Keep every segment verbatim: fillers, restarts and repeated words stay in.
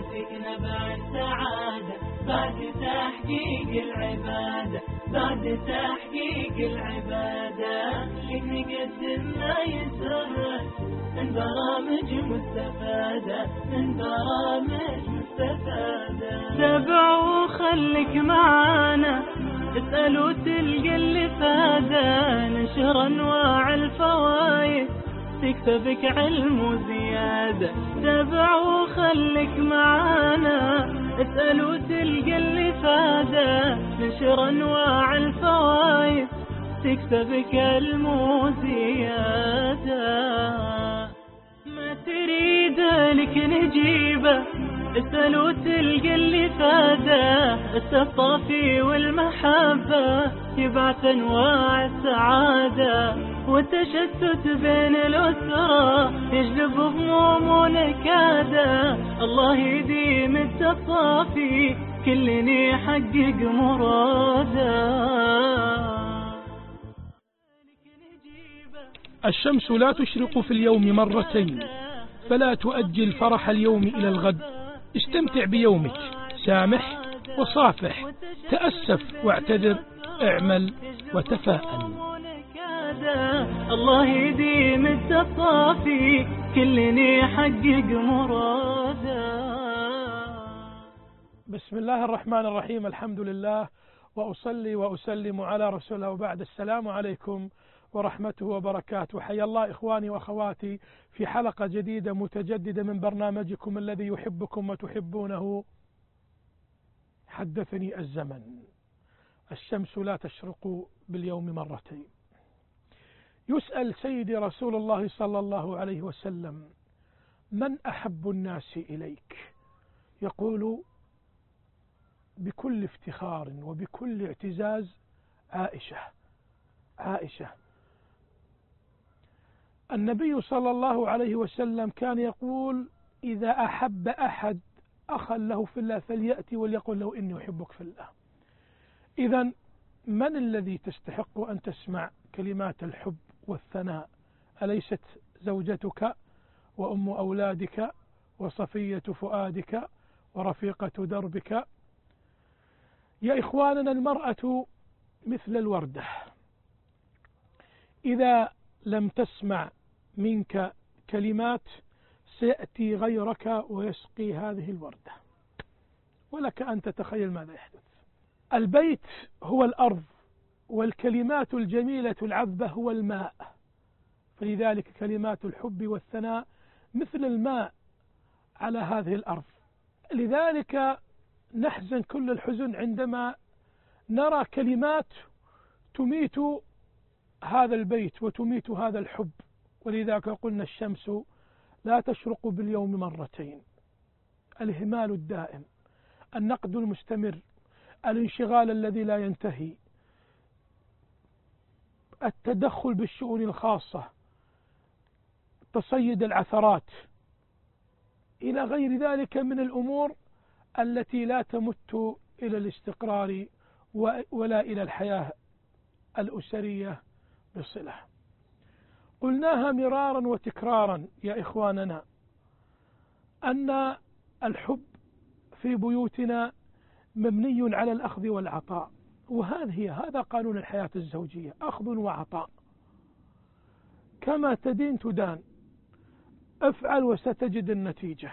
فيك نبع السعادة بعد تحقيق العبادة بعد تحقيق العبادة لك نقدم ما يسرك من برامج مستفادة من برامج مستفادة. تابع وخليك معانا اسأل وتلقى اللي فاده ننشر أنواع الفوايد تكسبك علم وزيادة. تابع وخليك معانا اسأل وتلقى اللي فاده ننشر أنواع الفوايد تكسبك علم وزيادة. ما تريد لك نجيبه اسأل وتلقى اللي فاده الصافي والمحبة يبعث أنواع السعادة والتشتت بين الأسرة يجلب هموم ونكادة. الله يديم التصافي كل يحقق مراده. الشمس لا تشرق في اليوم مرتين فلا تؤجل فرح اليوم إلى الغد. استمتع بيومك سامح وصافح تأسف واعتذر اعمل وتفاءل. الله يديم التصافي كل يحقق مراده. بسم الله الرحمن الرحيم. الحمد لله وأصلي وأسلم على رسول الله وبعد. السلام عليكم ورحمته وبركاته. حيا الله إخواني وأخواتي في حلقة جديدة متجددة من برنامجكم الذي يحبكم وتحبونه حدثني الزمن. الشمس لا تشرق باليوم مرتين. يسأل سيدي رسول الله صلى الله عليه وسلم من أحب الناس إليك؟ يقول بكل افتخار وبكل اعتزاز عائشة. عائشة. النبي صلى الله عليه وسلم كان يقول إذا أحب أحد أخا له في الله فليأتي وليقل له إني أحبك في الله. إذن من الذي تستحق أن تسمع كلمات الحب والثناء؟ أليست زوجتك وأم أولادك وصفية فؤادك ورفيقة دربك؟ يا إخواننا المرأة مثل الوردة إذا لم تسمع منك كلمات سيأتي غيرك ويسقي هذه الوردة ولك أن تتخيل ماذا يحدث. البيت هو الأرض والكلمات الجميلة العذبة هو الماء، فلذلك كلمات الحب والثناء مثل الماء على هذه الأرض. لذلك نحزن كل الحزن عندما نرى كلمات تميت هذا البيت وتميت هذا الحب. ولذلك قلنا الشمس لا تشرق باليوم مرتين. الإهمال الدائم، النقد المستمر، الانشغال الذي لا ينتهي، التدخل بالشؤون الخاصة، تصيد العثرات إلى غير ذلك من الأمور التي لا تمت إلى الاستقرار ولا إلى الحياة الأسرية بصلة. قلناها مرارا وتكرارا يا إخواننا أن الحب في بيوتنا مبني على الأخذ والعطاء، وهذه هذا قانون الحياة الزوجية، أخذ وعطاء. كما تدين تدان، افعل وستجد النتيجة.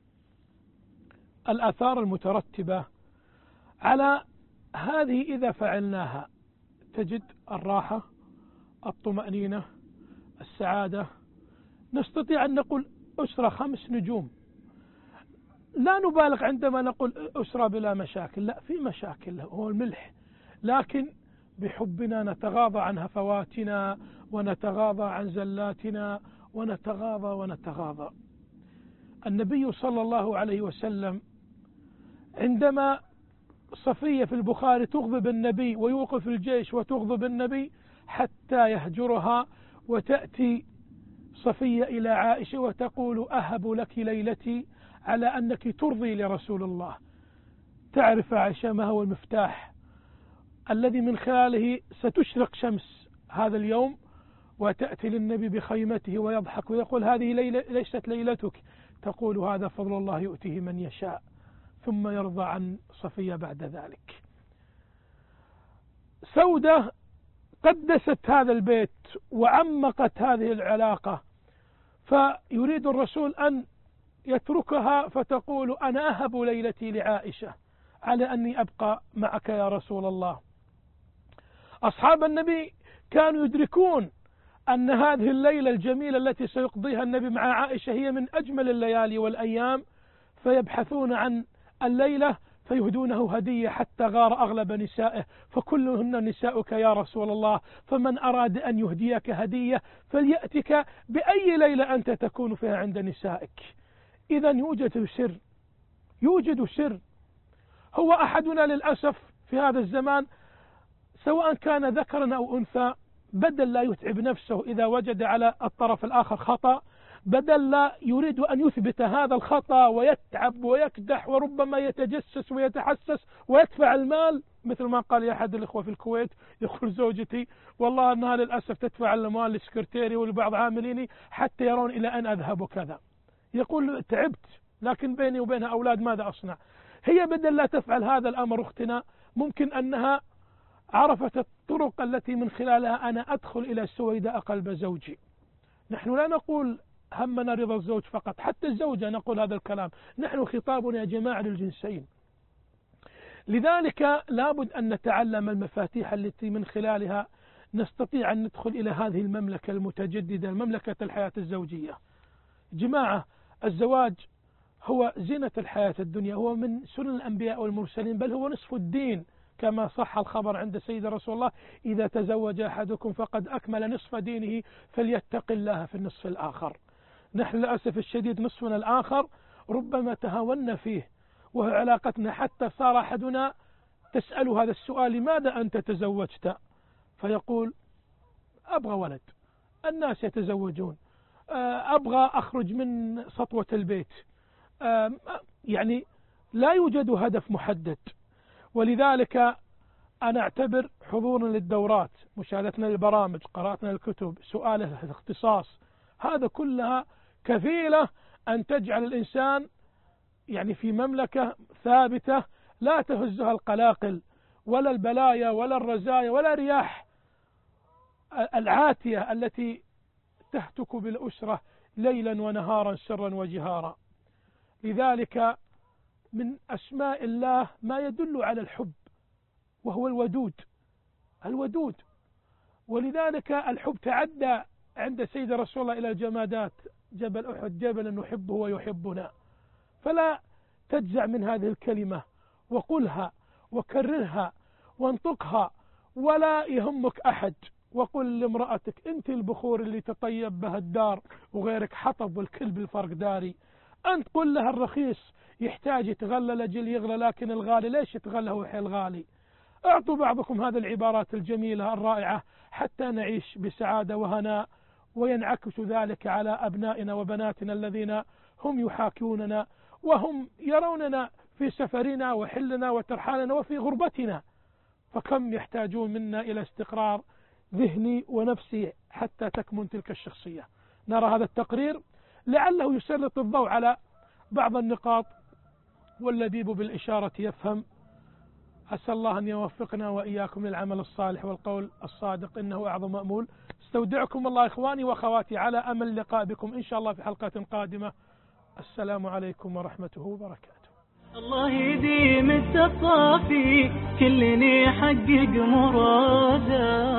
الآثار المترتبة على هذه إذا فعلناها تجد الراحة، الطمأنينة، السعادة. نستطيع أن نقول أسرة خمس نجوم. لا نبالغ عندما نقول أسرة بلا مشاكل، لا، في مشاكل هو الملح، لكن بحبنا نتغاضى عن هفواتنا ونتغاضى عن زلاتنا ونتغاضى ونتغاضى. النبي صلى الله عليه وسلم عندما صفية في البخاري تغضب النبي ويوقف الجيش وتغضب النبي حتى يهجرها، وتأتي صفية إلى عائشة وتقول أهب لك ليلتي على أنك ترضي لرسول الله. تعرف عائشة ما هو المفتاح الذي من خلاله ستشرق شمس هذا اليوم، وتأتي للنبي بخيمته ويضحك ويقول هذه ليلة ليست ليلتك، تقول هذا فضل الله يؤتيه من يشاء، ثم يرضى عن صفية بعد ذلك. سودة قدست هذا البيت وعمقت هذه العلاقة، فيريد الرسول أن يتركها فتقول أنا أهب ليلتي لعائشة على أني أبقى معك يا رسول الله. أصحاب النبي كانوا يدركون أن هذه الليلة الجميلة التي سيقضيها النبي مع عائشة هي من أجمل الليالي والأيام، فيبحثون عن الليلة فيهدونه هدية حتى غار أغلب نسائه، فكلهن نساؤك يا رسول الله، فمن أراد أن يهديك هدية فليأتك بأي ليلة أنت تكون فيها عند نسائك. إذا يوجد سر، يوجد سر. هو أحدنا للأسف في هذا الزمان سواء كان ذكرا أو أنثى، بدل لا يتعب نفسه إذا وجد على الطرف الآخر خطأ، بدل لا يريد أن يثبت هذا الخطأ ويتعب ويكدح وربما يتجسس ويتحسس ويدفع المال، مثل ما قال لي أحد الإخوة في الكويت، يقول زوجتي والله أنها للأسف تدفع المال لسكرتيري ولبعض عامليني حتى يرون إلى أن أذهب وكذا. يقول تعبت لكن بيني وبينها أولاد ماذا أصنع؟ هي بدل لا تفعل هذا الأمر أختنا، ممكن أنها عرفت الطرق التي من خلالها أنا أدخل إلى سويداء قلب زوجي. نحن لا نقول همنا رضا الزوج فقط، حتى الزوجة نقول هذا الكلام، نحن خطابنا يا جماعة للجنسين. لذلك لابد أن نتعلم المفاتيح التي من خلالها نستطيع أن ندخل إلى هذه المملكة المتجددة، مملكة الحياة الزوجية. جماعة الزواج هو زينة الحياة الدنيا، هو من سنن الأنبياء والمرسلين، بل هو نصف الدين كما صح الخبر عند سيد رسول الله إذا تزوج أحدكم فقد أكمل نصف دينه فليتق الله في النصف الآخر. نحن للأسف الشديد نصفنا الآخر ربما تهاونا فيه، وهو علاقتنا حتى صار أحدنا تسأل هذا السؤال لماذا أنت تزوجت؟ فيقول أبغى ولد، الناس يتزوجون، أبغى أخرج من سطوة البيت، يعني لا يوجد هدف محدد. ولذلك أنا أعتبر حضورنا للدورات، مشاهدتنا للبرامج، قراءتنا للكتب، سؤاله الاختصاص، هذا كلها كفيلة أن تجعل الإنسان يعني في مملكة ثابتة لا تهزها القلاقل ولا البلايا ولا الرزايا ولا رياح العاتية التي تهتك بالأسرة ليلا ونهارا سرا وجهارا. لذلك من أسماء الله ما يدل على الحب، وهو الودود، الودود. ولذلك الحب تعدى عند سيد رسول الله إلى الجمادات، جبل أحد جبل نحبه ويحبنا. فلا تجزع من هذه الكلمة، وقلها وكررها وانطقها ولا يهمك أحد. وقل لامرأتك أنت البخور اللي تطيب بها الدار وغيرك حطب والكل بالفرق داري. أنت قل لها الرخيص يحتاج يتغلى لجل يغلى، لكن الغالي ليش يتغلى هو حيل غالي. اعطوا بعضكم هذه العبارات الجميلة الرائعة حتى نعيش بسعادة وهناء، وينعكس ذلك على أبنائنا وبناتنا الذين هم يحاكوننا وهم يروننا في سفرنا وحلنا وترحالنا وفي غربتنا، فكم يحتاجون منا إلى استقرار ذهني ونفسي حتى تكمن تلك الشخصية. نرى هذا التقرير لعله يسلط الضوء على بعض النقاط، واللبيب بالإشارة يفهم. أسأل الله أن يوفقنا وإياكم للعمل الصالح والقول الصادق، إنه أعظم مأمول. استودعكم الله إخواني وأخواتي على أمل اللقاء بكم إن شاء الله في حلقة قادمة. السلام عليكم ورحمته وبركاته. الله يديم التصافي كلني يحقق مراده.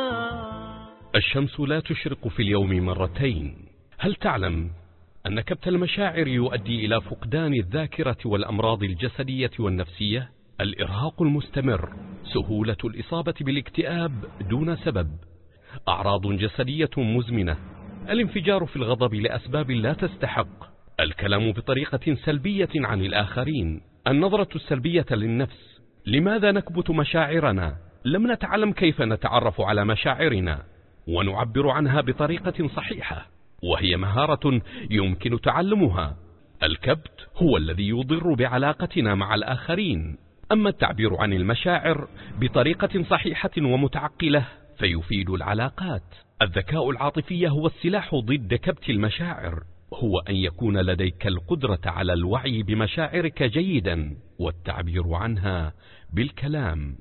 الشمس لا تشرق في اليوم مرتين. هل تعلم أن كبت المشاعر يؤدي إلى فقدان الذاكرة والأمراض الجسدية والنفسية؟ الإرهاق المستمر، سهولة الإصابة بالاكتئاب دون سبب، أعراض جسدية مزمنة، الانفجار في الغضب لأسباب لا تستحق، الكلام بطريقة سلبية عن الآخرين، النظرة السلبية للنفس. لماذا نكبت مشاعرنا؟ لم نتعلم كيف نتعرف على مشاعرنا ونعبر عنها بطريقة صحيحة، وهي مهارة يمكن تعلمها. الكبت هو الذي يضر بعلاقتنا مع الآخرين، أما التعبير عن المشاعر بطريقة صحيحة ومتعقلة فيفيد العلاقات. الذكاء العاطفي هو السلاح ضد كبت المشاعر. هو أن يكون لديك القدرة على الوعي بمشاعرك جيدا والتعبير عنها بالكلام.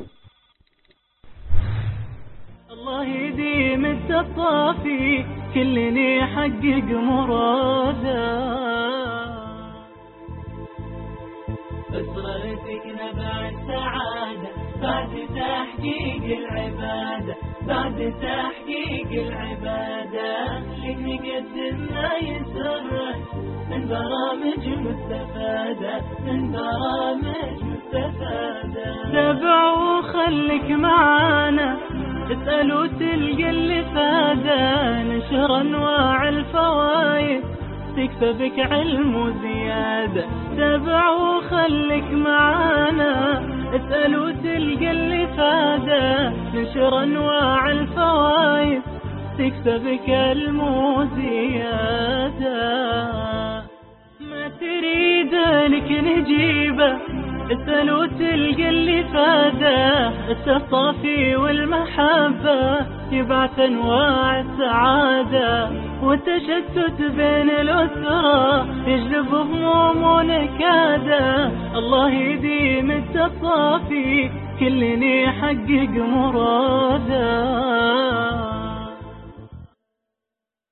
الله يديم التصافي كلني يحقق مراده. أسرتك نبع السعادة بعد تحقيق العبادة، بعد تحقيق العبادة لك نقدم ما يسرك من برامج مستفادة، من برامج مستفادة. تابع وخليك معانا، اسأل وتلقى اللي فاده، نشر أنواع الفوائد تكسبك علم وزيادة. تابع وخليك معانا، اسأل وتلقى اللي فاده، نشر أنواع الفوائد تكسبك علم وزيادة. ما تريد لك نجيبه، اسأل وتلقى اللي فاده، التصافي والمحبة يبعث أنواع السعادة، والتشتت بين الأسرة يجلب هموم ونكادة. الله يديم التصافي كلني يحقق مراده.